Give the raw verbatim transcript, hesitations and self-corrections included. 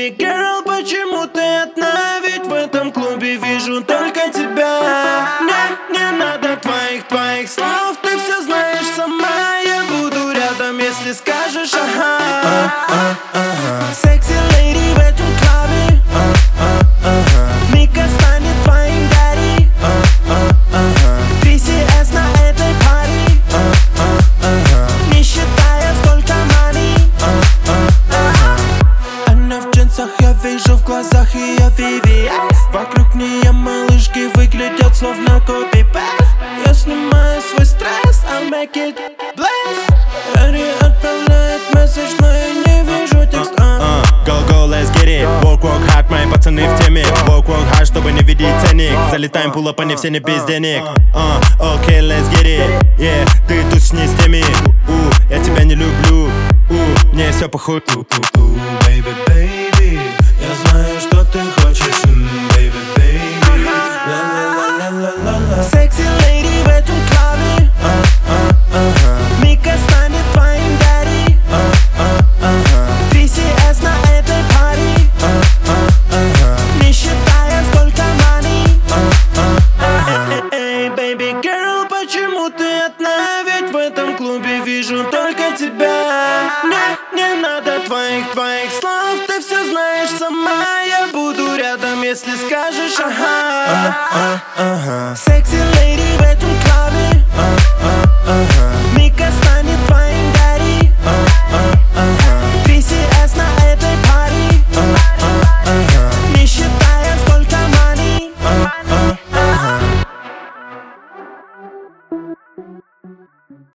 baby girl, почему ты одна? Ведь в этом клубе вижу только тебя. Не, не надо твоих, твоих слов, ты все знаешь сама. Я буду рядом, если скажешь ага. а, а, ага. Секси леди в этом клубе, а, а, ага. Мика станет твоим daddy. а, а, ага. ти си эс на этой паре, а, а, ага. не считая сколько money. а, а, ага. Она в джинсах, я вижу в глазах ее ви ви эс. Вокруг нее малышки выглядят словно копипаст. Я снимаю свой стресс, I'll make it blast. Рари отправляет месседж, но я не вижу текст. Uh, go, go, let's get it. Work, work hard, мои пацаны в теме. Work, work hard, чтобы не видеть ценник. Залетаем пулап, они все не без денег. uh, Okay, let's get it. Yeah, ты тусишь не с теми. uh, Я тебя не люблю. uh, Мне все похуй. Baby, baby, я знаю, что ты хочешь. Baby, baby, ла-ла-ла-ла-ла-ла. Секси леди в этом клубе, а, а, ага. Мика станет твоим daddy. а, а, ага. ти си эс на этой паре, а, а, ага. не считая сколько money. а, а, ага. Эй, baby girl, почему ты одна? Ведь в этом клубе вижу только тебя. Не, не надо твоих, твоих слов, ты все знаешь сама. Я буду рядом, если скажешь ага. а, а, ага. Секси леди в этом клубе, а, а, ага.